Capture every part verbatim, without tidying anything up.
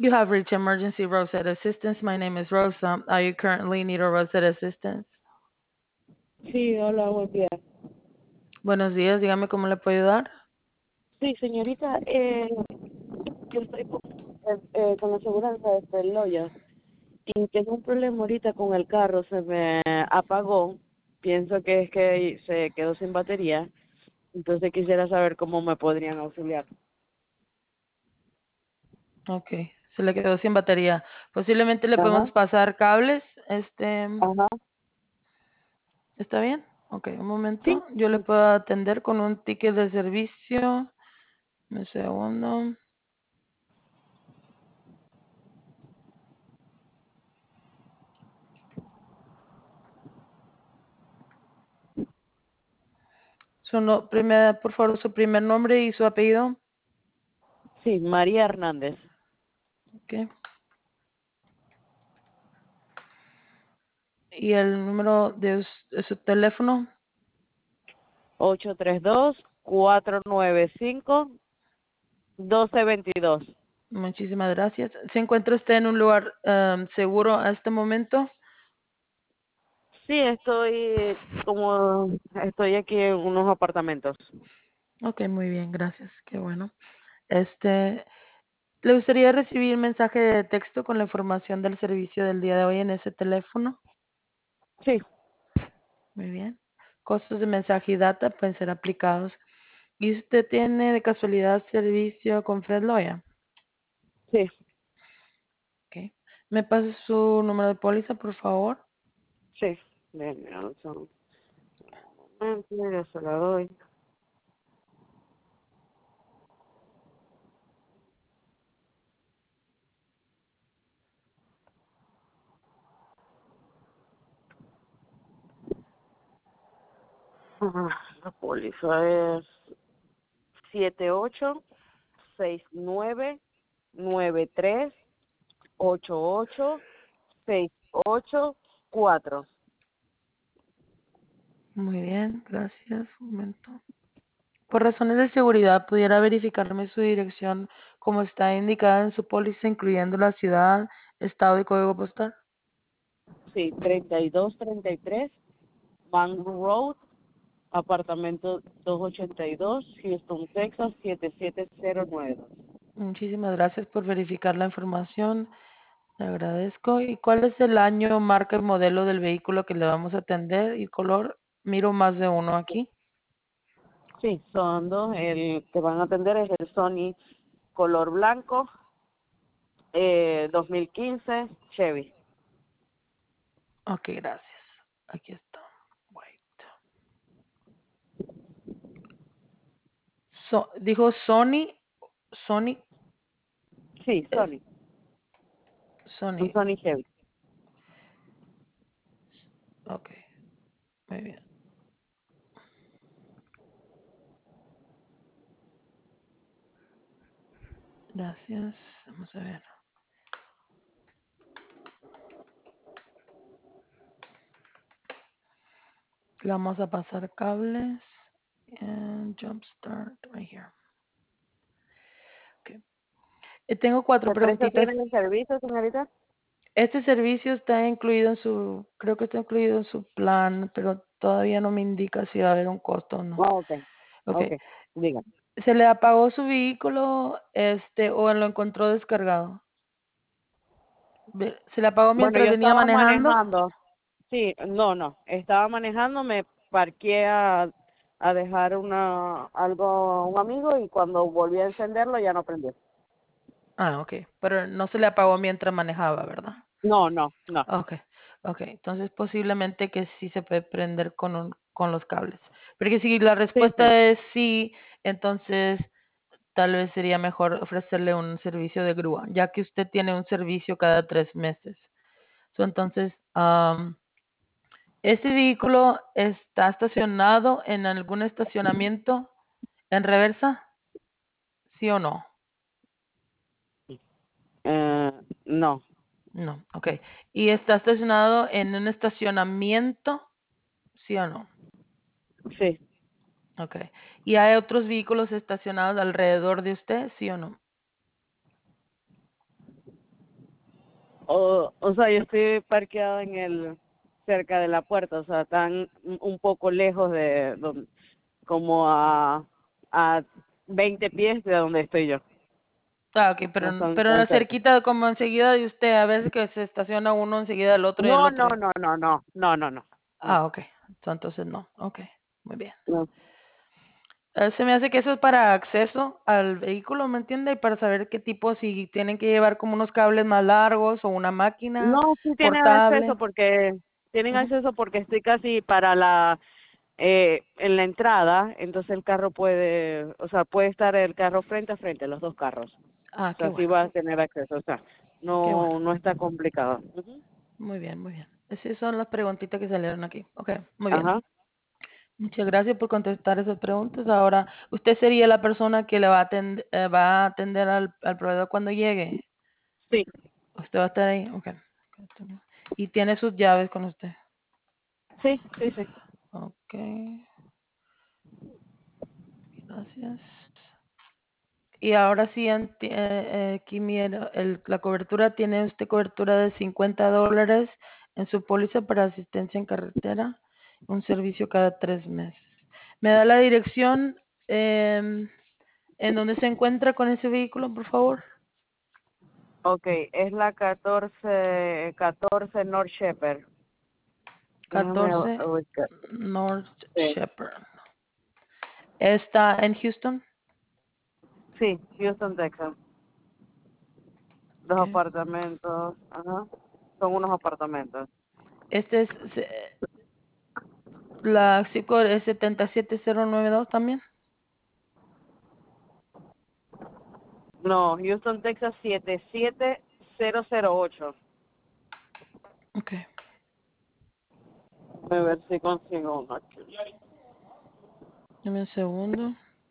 You have reached emergency roadside assistance. My name is Rosa. Are you currently in need of roadside assistance? Sí, hola, buen día. Buenos días, dígame cómo le puedo ayudar. Sí, señorita, eh, yo estoy con, eh, eh, con la aseguranza de este Loya y tengo un problema ahorita con el carro, se me apagó, pienso que es que se quedó sin batería, entonces quisiera saber cómo me podrían auxiliar. Ok, se le quedó sin batería. Posiblemente le Ajá, podemos pasar cables. Este, ajá, ¿está bien? Ok, un sí, momento. Yo le puedo atender con un ticket de servicio. Un segundo. Su no- primer, por favor, su primer nombre y su apellido. sí, María Hernández, Ok. Y el número de, us- de su teléfono. ocho tres dos, cuatro nueve cinco, uno dos dos dos. Muchísimas gracias. ¿Se encuentra usted en un lugar em, seguro a este momento? Sí, estoy como, estoy aquí en unos apartamentos. Ok, muy bien, gracias. Qué bueno. Este, ¿le gustaría recibir mensaje de texto con la información del servicio del día de hoy en ese teléfono? Sí, Muy bien. Costos de mensaje y data pueden ser aplicados. ¿Y usted tiene de casualidad servicio con Fred Loya? sí. Ok. ¿Me pasa su número de póliza, por favor? Sí, denme un segundo. Ya se la doy. Ah, la póliza es siete ocho seis nueve nueve tres ocho ocho seis ocho cuatro. Muy bien, gracias. Un momento. Por razones de seguridad, ¿pudiera verificarme su dirección como está indicada en su póliza, incluyendo la ciudad, estado y código postal? Sí, treinta y dos treinta y tres Mango Road, apartamento doscientos ochenta y dos, Houston, Texas siete siete cero nueve. Muchísimas gracias por verificar la información. Le agradezco. ¿Y cuál es el año, marca y modelo del vehículo que le vamos a atender y color? Miro más de uno aquí. Sí, son dos. El que van a atender es el Sony color blanco, eh, dos mil quince Chevy. Ok, gracias. Aquí está. Wait. So- dijo Sony, Sony, Sí, eh, Sony, un Sony. Sony Chevy. Ok, muy bien. Gracias. Vamos a ver. Le vamos a pasar cables. And jumpstart right here. Okay. Eh, tengo cuatro ¿Qué precio preguntitas. tiene el servicio, señorita? Este servicio está incluido en su, creo que está incluido en su plan, pero todavía no me indica si va a haber un costo o no. Oh, ok, Ok. ok, diga. ¿Se le apagó su vehículo, este, o lo encontró descargado? Ve- ¿Se le apagó Bueno, mientras yo venía estaba manejando? manejando, sí, no, no, estaba manejando, me parqué a, a dejar una algo a un amigo y cuando volví a encenderlo ya no prendió. Ah, ok. Pero no se le apagó mientras manejaba, ¿verdad? No, no, no. Okay, okay, entonces posiblemente que sí se puede prender con un, con los cables. Porque si la Sí, sí, respuesta es sí, entonces tal vez sería mejor ofrecerle un servicio de grúa, ya que usted tiene un servicio cada tres meses. So, entonces, am, ¿este vehículo está estacionado en algún estacionamiento en reversa? ¿Sí o no? eh, no, No, okay. ¿Y está estacionado en un estacionamiento? ¿Sí o no? sí, Okay. ¿Y hay otros vehículos estacionados alrededor de usted, sí o no? O, o sea, yo estoy parqueada en el, cerca de la puerta, o sea, tan un un poco lejos de, donde, como a, a veinte pies de donde estoy yo. Ah, ok, pero, No son pero tan cerca. cerquita, como enseguida de usted, a veces que se estaciona uno enseguida del otro y el No, otro. no, no, no, no, no, no, no. No, Ah, ok. So, entonces no. Ok, muy bien. no. Eh, se me hace que eso es para acceso al vehículo, ¿me entiende? Y para saber qué tipo, si tienen que llevar como unos cables más largos o una máquina No, sí tienen acceso portable. porque tienen Ujú. acceso porque estoy casi para la eh, en la entrada, entonces el carro puede, o sea, puede estar el carro frente a frente, los dos carros. Ah, O qué sea, sí bueno, va a tener acceso, o sea, qué bueno. no no está complicado. Ujú. Muy bien, muy bien. Esas son las preguntitas que salieron aquí. Ok, muy bien. Ajá. Muchas gracias por contestar esas preguntas. Ahora, ¿usted sería la persona que le va a atender, va a atender al, al proveedor cuando llegue? Sí, ¿Usted va a estar ahí? Ok. ¿Y tiene sus llaves con usted? sí, sí, sí. Ok, gracias. Y ahora sí, enti- eh, eh, aquí mira, el- la cobertura, tiene usted cobertura de cincuenta dólares en su póliza para asistencia en carretera, un servicio cada tres meses. ¿Me da la dirección em, en donde se encuentra con ese vehículo, por favor? Okay, es la catorce catorce North Shepherd. Déjame catorce buscar. North Sí, Shepherd. ¿Está en Houston? sí, Houston, Texas. Dos Ok. apartamentos, ajá. Son unos apartamentos. Este es, se- la zip code es setenta y siete cero noventa y dos también. No, Houston, Texas siete siete cero cero ocho. Ok. A ver si consigo uno aquí. Dame un segundo.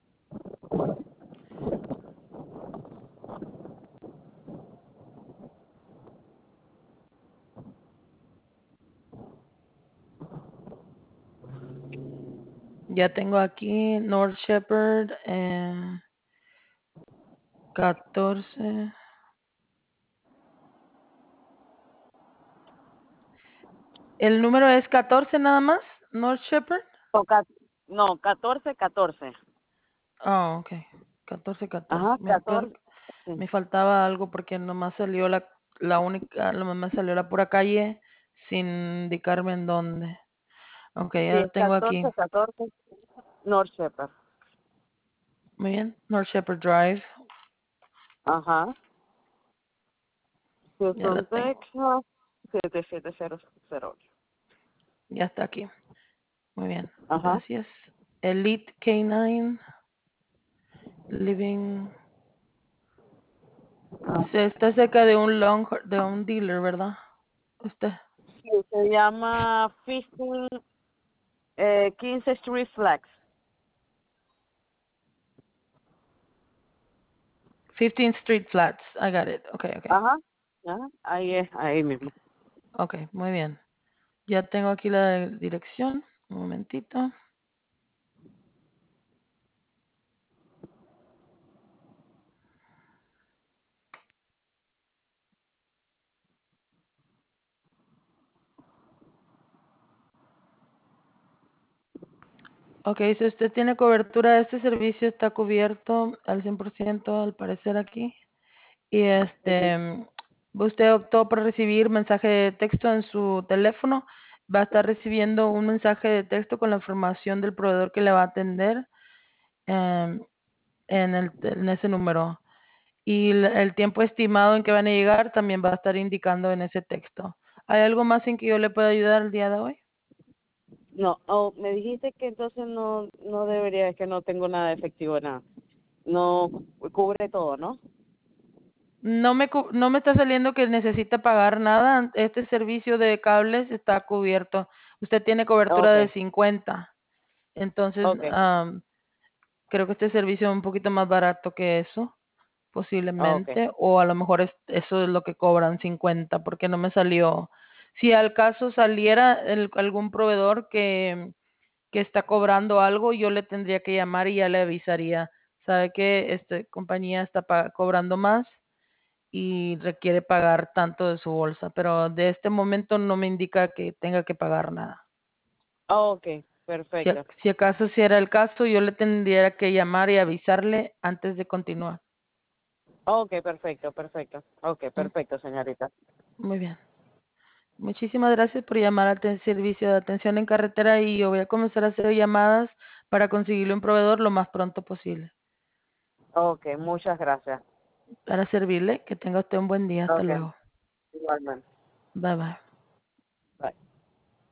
Ya tengo aquí North Shepherd eh, catorce. ¿El número es catorce nada más? North Shepherd. No, ca- no, catorce catorce. Ah, ok. catorce catorce. Ajá, Me, pero catorce. Sí, me faltaba algo porque nomás salió la, la única, nomás salió la pura calle sin indicarme en dónde. Ok, sí, ya lo es tengo aquí. catorce catorce North Shepherd. Muy bien. North Shepherd Drive. Ajá. Ya la Houston, tengo. Texas siete siete cero cero ocho. Ya está aquí. Muy bien. Ajá. Gracias. Elite K nueve. Living. Se está cerca de un long, de un dealer, ¿verdad? Usted. Sí, se llama quince, eh, quince Street Flags. fifteenth Street Flats. I got it. Okay, okay. Ajá. Ajá. Ahí es, ahí mismo. Okay, muy bien. Ya tengo aquí la dirección. Un momentito. Ok, si usted tiene cobertura, este servicio está cubierto al cien por ciento al parecer aquí. Y Ujú. este, usted optó por recibir mensaje de texto en su teléfono. Va a estar recibiendo un mensaje de texto con la información del proveedor que le va a atender em, en, el, en ese número. Y el, el tiempo estimado en que van a llegar también va a estar indicando en ese texto. ¿Hay algo más en que yo le pueda ayudar el día de hoy? No, oh, me dijiste que entonces no, no debería, es que no tengo nada de efectivo, nada. No cu- cubre todo, ¿no? No me, cu- no me está saliendo que necesita pagar nada. Este servicio de cables está cubierto. Usted tiene cobertura de Okay, cincuenta. Entonces, okay, am, creo que este servicio es un poquito más barato que eso, okay, posiblemente. O a lo mejor es- eso es lo que cobran cincuenta, porque no me salió. Si al caso saliera el- algún proveedor que, que está cobrando algo, yo le tendría que llamar y ya le avisaría. ¿Sabe que esta compañía está pa- cobrando más? y requiere pagar tanto de su bolsa, pero de este momento no me indica que tenga que pagar nada. Ok, Si, perfecto. si acaso si era el caso, yo le tendría que llamar y avisarle antes de continuar. Ok, perfecto, perfecto. Ok, Mm, perfecto, señorita. Muy bien. Muchísimas gracias por llamar al ten- servicio de atención en carretera y yo voy a comenzar a hacer llamadas para conseguirle un proveedor lo más pronto posible. Ok, muchas gracias. Para servirle, que tenga usted un buen día. Hasta Ok, luego. igualmente. Bye bye.